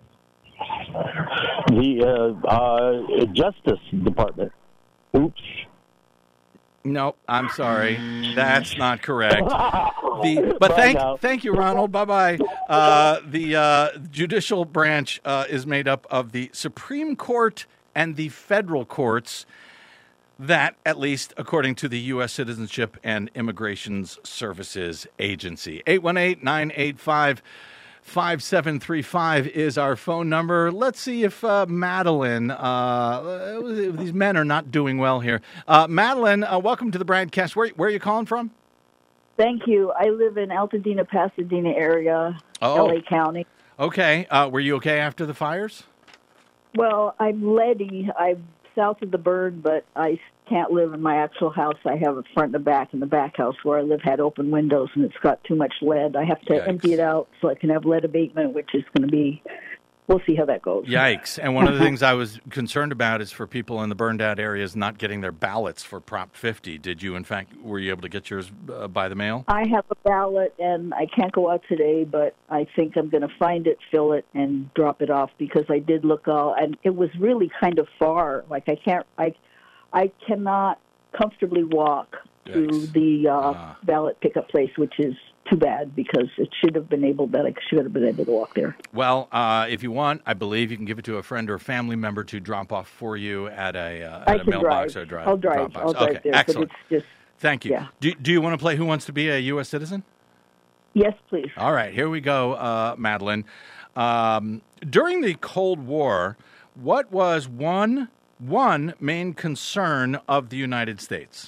The uh, uh, Justice Department. Oops. No, I'm sorry. That's not correct. The but Bye thank now. thank you, Ronald. Bye bye. Uh, the uh, judicial branch uh, is made up of the Supreme Court and the federal courts. That, at least according to the U S Citizenship and Immigration Services Agency. eight one eight, nine eight five, five seven three five is our phone number. Let's see if uh, Madeline, uh, these men are not doing well here. Uh, Madeline, uh, welcome to the broadcast. Where, where are you calling from? Thank you. I live in Altadena, Pasadena area, Oh. L A County. Okay. Uh, were you okay after the fires? Well, I'm leady. I'm south of the burn, but I can't live in my actual house. I have a front and a back, and the back house where I live had open windows, and it's got too much lead. I have to Yikes. empty it out so I can have lead abatement, which is going to be, we'll see how that goes. Yikes. And one of the things I was concerned about is for people in the burned out areas not getting their ballots for Prop fifty. Did you, in fact, were you able to get yours uh, by the mail? I have a ballot, and I can't go out today, but I think I'm going to find it, fill it, and drop it off because I did look all, and it was really kind of far. Like I can't, I, I cannot comfortably walk to Yikes. the uh, Ah. ballot pickup place, which is too bad because it should have been able that I should have been able to walk there. Well, uh, if you want, I believe you can give it to a friend or a family member to drop off for you at a, uh, I at a can mailbox drive. or drive. I'll drive. Dropbox. I'll drive okay, there. excellent. But it's just Thank you. yeah. Do, do you want to play Who Wants to Be a U S Citizen? yes, please. All right, here we go, uh, Madeline. Um, during the Cold War, what was one one main concern of the United States?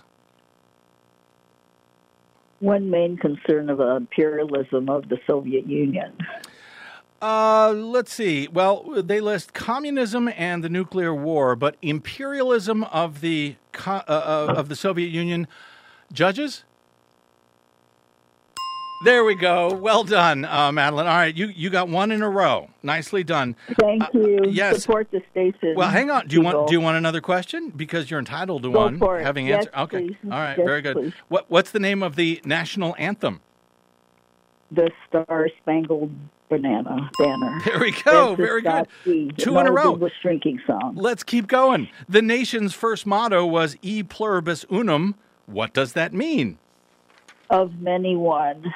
One main concern of uh, imperialism of the Soviet Union. Uh, let's see. Well, they list communism and the nuclear war, but imperialism of the co- uh, uh, of the Soviet Union judges. There we go. Well done, uh, Madeline. All right, you, you got one in a row. Nicely done. Thank you. yes. Support the station. Well, hang on. Do you want people. do you want another question? Because you're entitled to Go one. for it. Having Yes, answered. Okay. please. All right. Yes, very good. please. What what's the name of the national anthem? The Star Spangled Banana Banner. There we go. Francis Very Scott good. Key, Two an in a old row. English drinking song. Let's keep going. The nation's first motto was E pluribus unum. What does that mean? Of many one.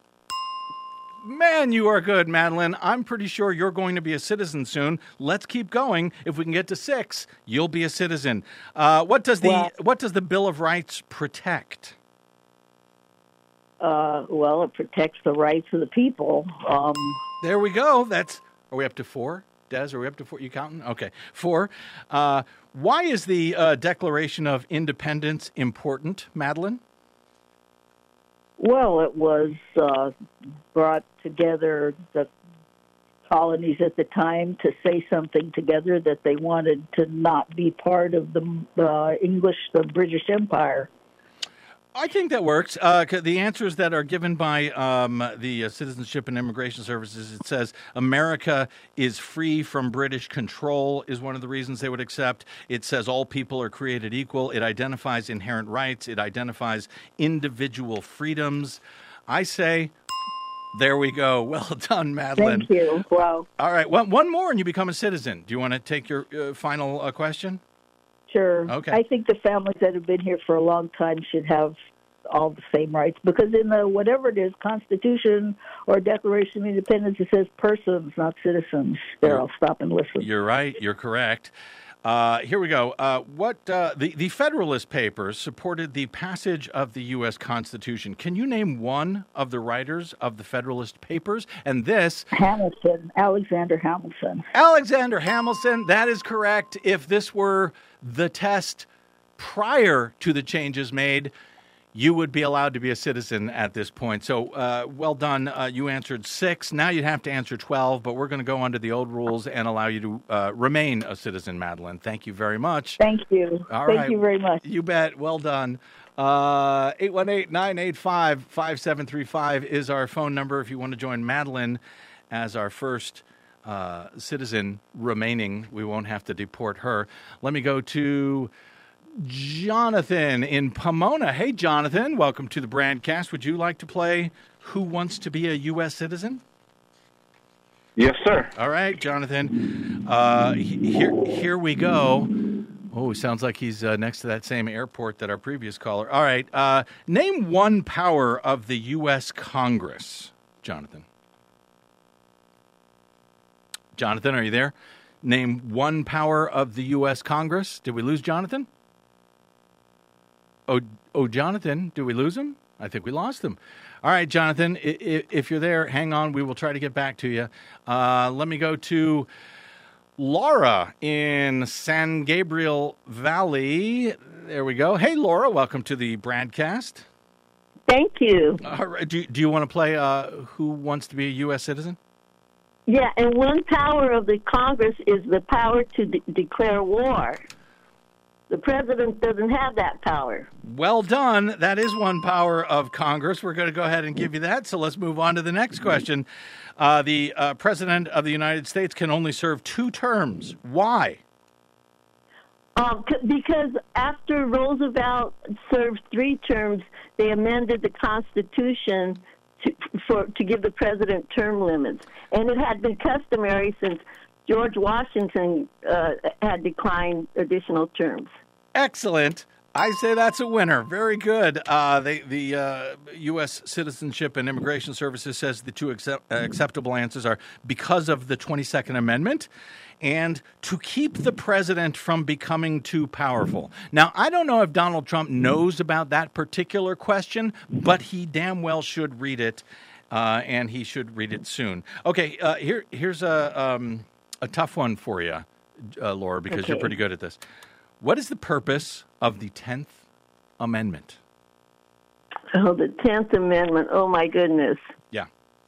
Man, you are good, Madeline. I'm pretty sure you're going to be a citizen soon. Let's keep going. If we can get to six, you'll be a citizen. Uh, what does the Well- what does the Bill of Rights protect? Uh, well, it protects the rights of the people. Um, There we go. That's are we up to four? Des, are we up to four? You counting? Okay. Four. Uh, why is the uh, Declaration of Independence important, Madeline? Well, it was uh, brought together the colonies at the time to say something together that they wanted to not be part of the uh, English, the British Empire. I think that works. Uh, the answers that are given by um, the uh, Citizenship and Immigration Services, it says America is free from British control is one of the reasons they would accept. It says all people are created equal. It identifies inherent rights. It identifies individual freedoms. I say, there we go. Well done, Madeline. Thank you. Wow. All right. One, one more and you become a citizen. Do you want to take your uh, final uh, question? Sure. Okay. I think the families that have been here for a long time should have all the same rights, because in the whatever it is, Constitution or Declaration of Independence, it says persons, not citizens. There, I'll stop and listen. You're right. You're correct. Uh, here we go. Uh, what uh, the the Federalist Papers supported the passage of the U S Constitution. Can you name one of the writers of the Federalist Papers? And this Hamilton, Alexander Hamilton. Alexander Hamilton. That is correct. If this were the test prior to the changes made, you would be allowed to be a citizen at this point. So, uh, well done. Uh, you answered six. Now you'd have to answer twelve, but we're going to go under the old rules and allow you to uh, remain a citizen, Madeline. Thank you very much. Thank you. All Thank right. you very much. You bet. Well done. Uh, eight one eight, nine eight five, five seven three five is our phone number if you want to join Madeline as our first uh, citizen remaining. We won't have to deport her. Let me go to Jonathan in Pomona. Hey, Jonathan, welcome to the Brandcast. Would you like to play Who Wants to Be a U S Citizen? Yes, sir. All right, Jonathan. Uh, here, here we go. Oh, sounds like he's uh, next to that same airport that our previous caller. All right. Uh, name one power of the U S Congress, Jonathan. Jonathan, are you there? Name one power of the U S Congress. Did we lose Jonathan? Oh, oh, Jonathan, did we lose him? I think we lost him. All right, Jonathan, if, if you're there, hang on. We will try to get back to you. Uh, let me go to Laura in San Gabriel Valley. There we go. Hey, Laura, welcome to the Brandcast. Thank you. All right, do, do you want to play uh, Who Wants to Be a U S Citizen? Yeah, and one power of the Congress is the power to de- declare war. The president doesn't have that power. Well done. That is one power of Congress. We're going to go ahead and give you that. So let's move on to the next question. Uh, the uh, president of the United States can only serve two terms. Why? Um, c- because after Roosevelt served three terms, they amended the Constitution to, for, to give the president term limits. And it had been customary since George Washington uh, had declined additional terms. Excellent. I say that's a winner. Very good. Uh, they, the uh, U S Citizenship and Immigration Services says the two accept, uh, acceptable answers are because of the twenty-second Amendment and to keep the president from becoming too powerful. Now, I don't know if Donald Trump knows about that particular question, but he damn well should read it, uh, and he should read it soon. Okay, uh, here, here's a... Um, A tough one for you, uh, Laura, because okay. you're pretty good at this. What is the purpose of the tenth Amendment? Oh, the tenth Amendment. Oh, my goodness. Yeah.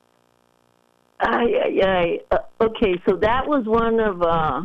Ay, ay, ay. Uh, okay, so that was one of, uh,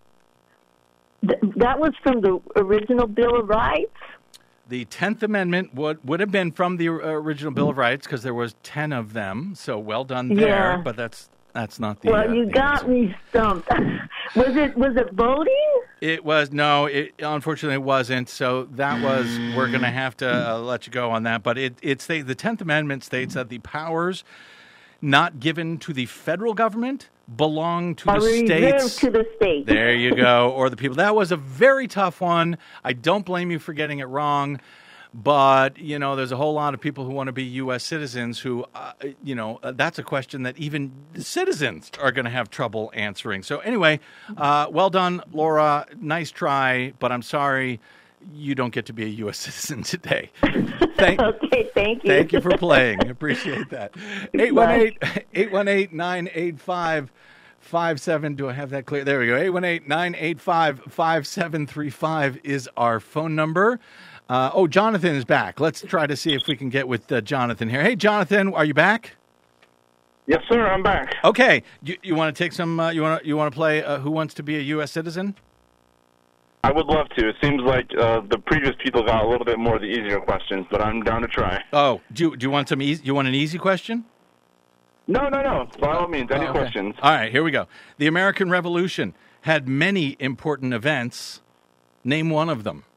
th- that was from the original Bill of Rights? The tenth Amendment would, would have been from the original Bill of Rights because there was ten of them, so well done there, Yeah. but that's that's not the Well, uh, you the got answer. me stumped. was it was it voting? It was, no, it unfortunately it wasn't, so that was, we're going to have to uh, let you go on that, but it, it states, the tenth Amendment states that the powers not given to the federal government belong to Are the reserved states. to the states. There you go, or the people. That was a very tough one. I don't blame you for getting it wrong. But, you know, there's a whole lot of people who want to be U S citizens who, uh, you know, uh, that's a question that even citizens are going to have trouble answering. So anyway, uh, well done, Laura. Nice try, but I'm sorry you don't get to be a U S citizen today. Thank, okay, thank you. Thank you for playing. Appreciate that. eight one eight, eight one eight, nine eight five, five seven. Do I have that clear? There we go. eight one eight, nine eight five, five seven three five is our phone number. Uh, oh, Jonathan is back. Let's try to see if we can get with uh, Jonathan here. Hey, Jonathan, are you back? Yes, sir. I'm back. Okay. You, you want to take some? Uh, you want to you want to play? Uh, Who Wants to Be a U S Citizen? I would love to. It seems like uh, the previous people got a little bit more of the easier questions, but I'm down to try. Oh, do you, do you want some easy? You want an easy question? No, no, no. By all means, any Oh, okay. questions? All right, here we go. The American Revolution had many important events. Name one of them.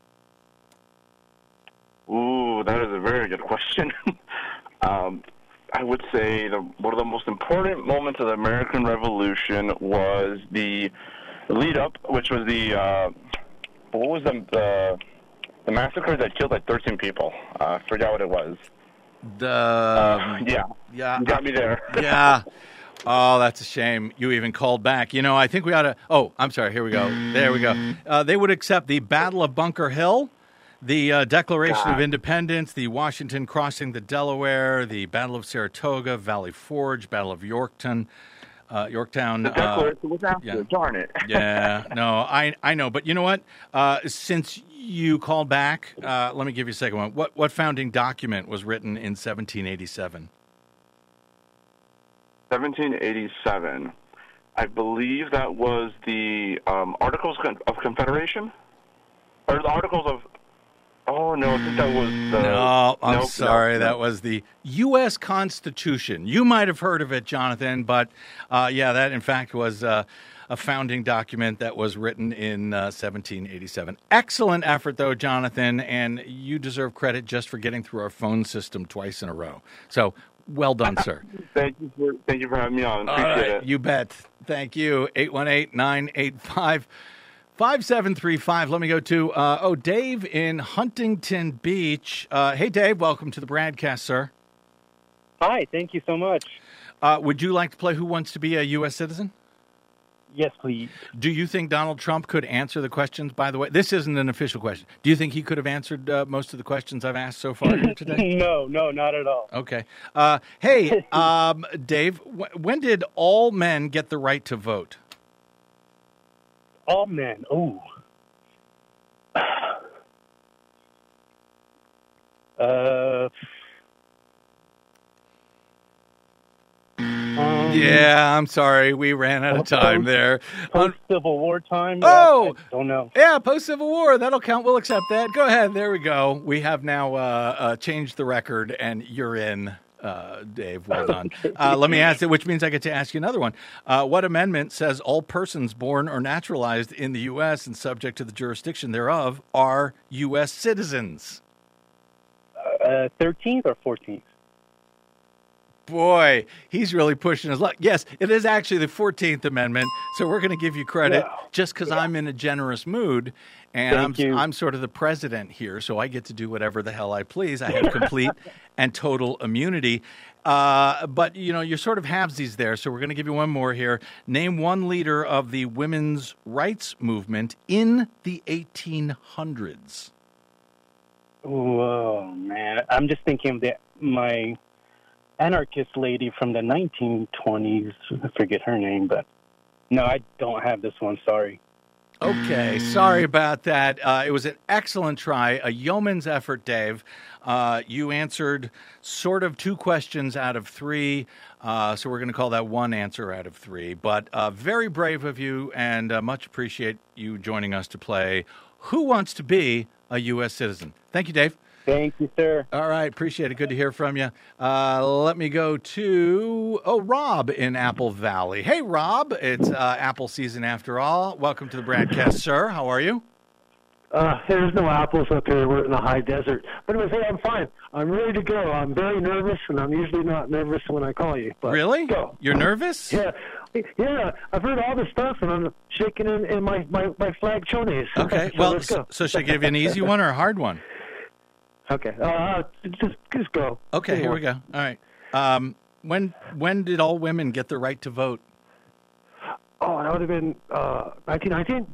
Ooh, that is a very good question. um, I would say the, one of the most important moments of the American Revolution was the lead up, which was the uh, what was the the, the massacre that killed like thirteen people. Uh, I forgot what it was. The uh, yeah, yeah, you got me there. yeah. Oh, that's a shame. You even called back. You know, I think we ought to. Oh, I'm sorry. Here we go. There we go. Uh, they would accept the Battle of Bunker Hill, the uh, Declaration God. of Independence, the Washington crossing the Delaware, the Battle of Saratoga, Valley Forge, Battle of Yorktown. Uh, Yorktown. The Declaration uh, was after. yeah. Darn it. yeah, no, I I know, but you know what? Uh, since you called back, uh, let me give you a second one. What what founding document was written in seventeen eighty-seven? seventeen eighty-seven. I believe that was the um, Articles of Confederation, or the Articles of. Oh no, I think that was the. No, I'm nope, sorry. no, no. That was the U S Constitution. You might have heard of it, Jonathan, but uh, yeah, that in fact was uh, a founding document that was written in uh, seventeen eighty-seven. Excellent effort, though, Jonathan, and you deserve credit just for getting through our phone system twice in a row. So well done, sir. Thank you for thank you for having me on. All Appreciate right, it. you bet. Thank you. eight one eight, nine eight five, five seven three five. Let me go to, uh, oh, Dave in Huntington Beach. Uh, hey, Dave, welcome to the broadcast, sir. Hi, thank you so much. Uh, would you like to play Who Wants to Be a U S Citizen? Yes, please. Do you think Donald Trump could answer the questions, by the way? This isn't an official question. Do you think he could have answered uh, most of the questions I've asked so far here today? No, no, not at all. Okay. Uh, hey, um, Dave, w- when did all men get the right to vote? All men. Ooh. Uh. Um, Yeah, I'm sorry. We ran out of time there. Post Civil War time. Oh, I, I don't know. Yeah, post-Civil War. That'll count. We'll accept that. Go ahead. There we go. We have now uh, uh, changed the record, and you're in, uh, Dave. Well done. Uh, let me ask it, which means I get to ask you another one. Uh, what amendment says all persons born or naturalized in the U S and subject to the jurisdiction thereof are U S citizens? Uh, thirteenth or fourteenth? Boy, he's really pushing his luck. Yes, it is actually the fourteenth Amendment, so we're going to give you credit Wow. just because I'm in a generous mood, and Thank I'm you. I'm sort of the president here, so I get to do whatever the hell I please. I have complete and total immunity. Uh, but, you know, you're sort of halvesies there, so we're going to give you one more here. Name one leader of the women's rights movement in the eighteen hundreds. Oh, man. I'm just thinking of the, my anarchist lady from the nineteen twenties. I forget her name, but no, I don't have this one. Sorry. Okay, sorry about that. Uh, it was an excellent try, a yeoman's effort, Dave. Uh, you answered sort of two questions out of three, uh, so we're going to call that one answer out of three. But uh, very brave of you, and uh, much appreciate you joining us to play Who Wants to Be a U S Citizen? Thank you, Dave. Thank you, sir. All right, appreciate it. Good to hear from you. Uh, let me go to, oh, Rob in Apple Valley. Hey, Rob, it's uh, Apple season after all. Welcome to the broadcast, sir. How are you? Uh, there's no apples up here. We're in the high desert. But anyway, hey, I'm fine. I'm ready to go. I'm very nervous, and I'm usually not nervous when I call you. But Really? Go. You're nervous? Yeah. Yeah, I've heard all this stuff, and I'm shaking in, in my, my, my flag chonies. Okay, so well, let's go. so, so should I give you an easy one or a hard one? Okay, uh, just just go. Okay, here we go. All right. Um, when when did all women get the right to vote? Oh, that would have been uh, nineteen nineteen?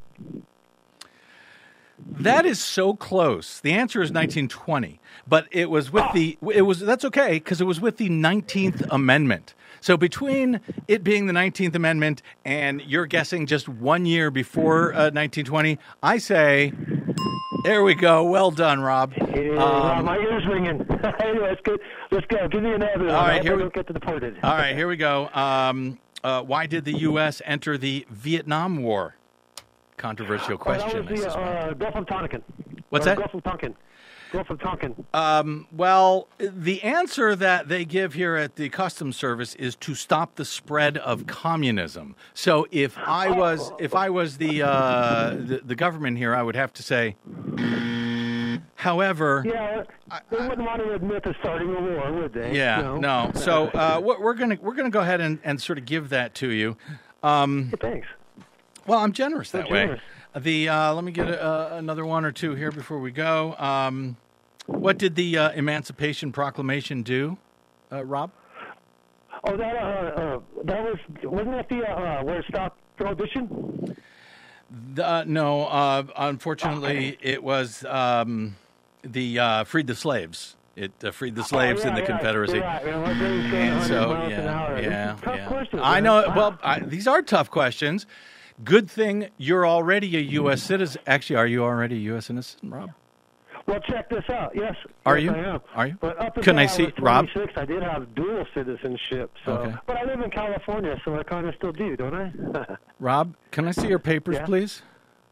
That is so close. The answer is nineteen twenty, but it was with the it was that's okay because it was with the nineteenth Amendment. So between it being the nineteenth Amendment and you're guessing just one year before uh, nineteen twenty, I say, there we go. Well done, Rob. Hey, Um, Rob, my ear's ringing. Anyway, let's go. Let's go. Give me another one. All right, I here we- don't get to deported. All right, here we go. Um, uh, why did the U S enter the Vietnam War? Controversial question. Oh, that was the uh, Gulf of Tonkin. What's Or that? Gulf of Tonkin. Gulf of Tonkin. Um, well, the answer that they give here at the Customs Service is to stop the spread of communism. So if I was if I was the uh, the, the government here, I would have to say. However, Yeah, they wouldn't want to admit to starting a war, would they? yeah, No. no. So uh, what we're gonna we're gonna go ahead and, and sort of give that to you. Um, Thanks. Well, I'm generous that So way. generous. The uh, let me get a, uh, another one or two here before we go. Um, what did the uh, Emancipation Proclamation do, uh, Rob? Oh, that uh, uh, that was wasn't that the uh, where it stopped prohibition? The, uh, no, uh, unfortunately, it was um, the uh, freed the slaves. It uh, freed the slaves Oh, yeah, in the yeah, Confederacy. you're right. Man, what they were saying, And one hundred so, miles an hour. yeah, These yeah, are tough yeah. questions, I man. know. Wow. Well, I, these are tough questions. Good thing you're already a U S citizen. Actually, are you already a U S citizen, Rob? Well, check this out. Yes. Are yes, you? I am. Are you? But up Can until I see- was Rob? twenty-six, I did have dual citizenship. So, Okay. but I live in California, so I kind of still do, don't I? Rob, can I see your papers, Yeah. please?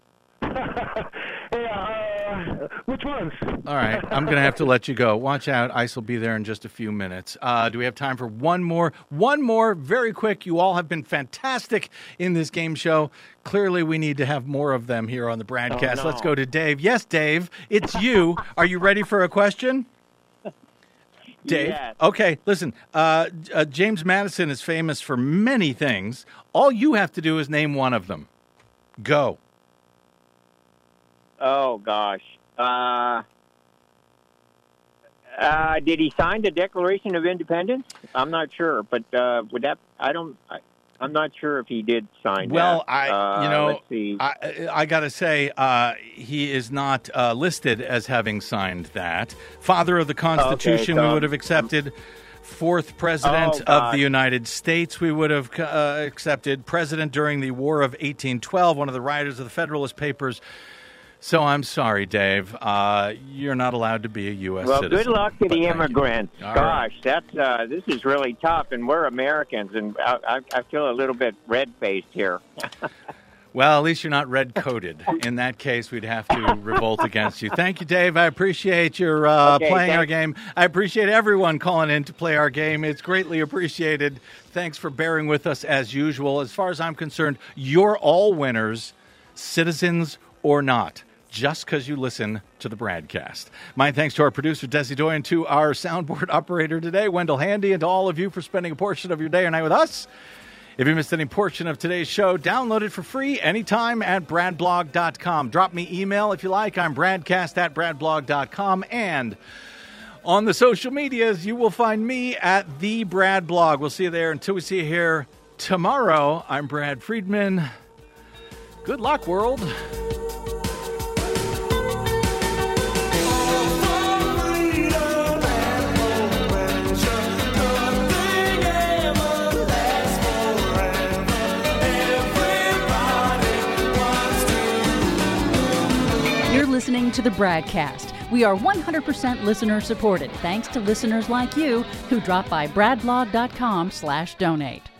yeah. Uh, which ones? All right, I'm going to have to let you go. Watch out. ICE will be there in just a few minutes. Uh, do we have time for one more? One more, very quick. You all have been fantastic in this game show. Clearly, we need to have more of them here on the broadcast. Oh, no. Let's go to Dave. Yes, Dave, it's you. Are you ready for a question? Dave? Yes. Okay, listen. Uh, uh, James Madison is famous for many things. All you have to do is name one of them. Go. Oh gosh. Uh, uh, did he sign the Declaration of Independence? I'm not sure, but uh, would that? I don't. I, I'm not sure if he did sign Well, that. I, Uh, you know, let's see. I, I got to say, uh, he is not uh, listed as having signed that. Father of the Constitution, Okay, so- we would have accepted. Fourth President Oh, of God. the United States, we would have uh, accepted. President during the War of eighteen twelve, one of the writers of the Federalist Papers. So I'm sorry, Dave. Uh, you're not allowed to be a U S Well, citizen. good luck to but the thank you. immigrants. All Gosh, that's uh, this is really tough, and we're Americans, and I, I, I feel a little bit red-faced here. Well, at least you're not red-coated. In that case, we'd have to revolt against you. Thank you, Dave. I appreciate your uh, Okay, playing our thanks. game. I appreciate everyone calling in to play our game. It's greatly appreciated. Thanks for bearing with us as usual. As far as I'm concerned, you're all winners, citizens or not, just because you listen to the broadcast. My thanks to our producer, Desi Doyen, to our soundboard operator today, Wendell Handy, and to all of you for spending a portion of your day or night with us. If you missed any portion of today's show, download it for free anytime at brad blog dot com. Drop me email if you like. I'm bradcast at brad blog dot com. And on the social medias, you will find me at the Brad Blog. We'll see you there. Until we see you here tomorrow, I'm Brad Friedman. Good luck, world. You're listening to the Bradcast. We are one hundred percent listener supported, thanks to listeners like you who drop by brad blog dot com slash donate.